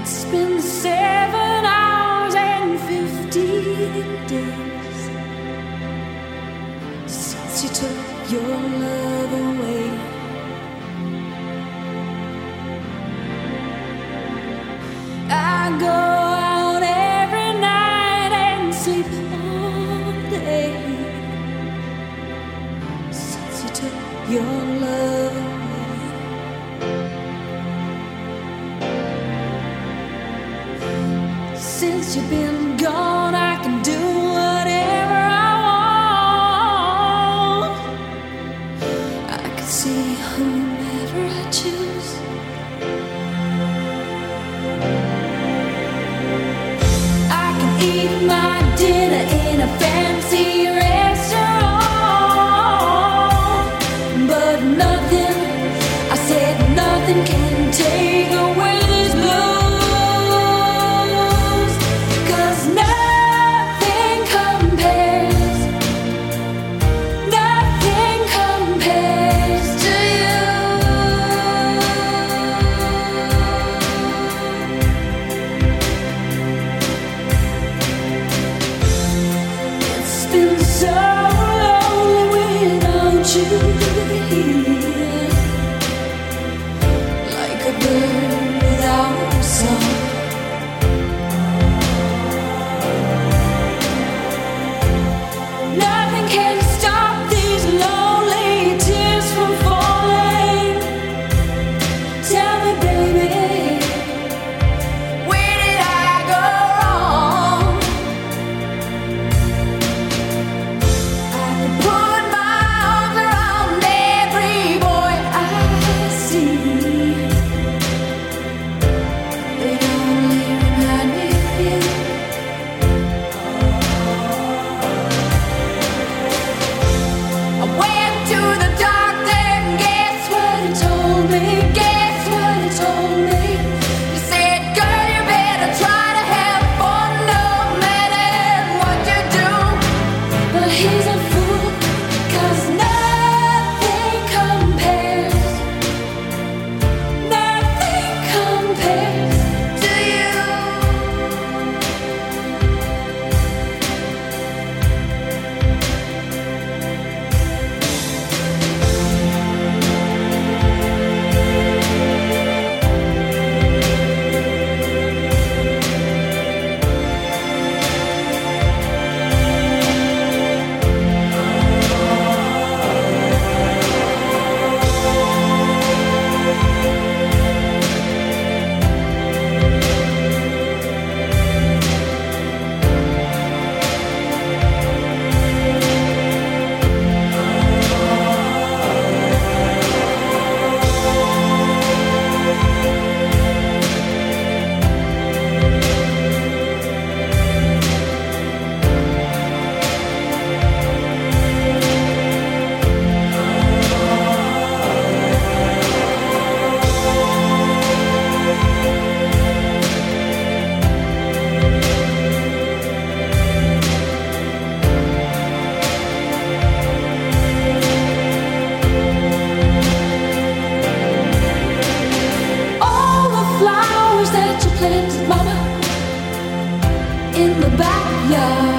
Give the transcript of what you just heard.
It's been 7 hours and 15 days since you took your love away. I go out every night and sleep all day since you took your love away. Since you've been gone, I can do whatever I want. I can see whomever I choose. I can eat my dinner in a fancy restaurant, but nothing, I said nothing can take away these blues. So lonely without you here, like a bird without a song. Nothing can stop these lonely tears from falling. Tell me, baby, where did I go wrong? Put my arms around every boy I see. They only remind me of you. I went to the doctor and guess what he told me? Guess what he told me? He said, girl, you better try to have fun no matter what you do. But he's a fool, 'cause nothing compares to you. Planted, mama, in the backyard.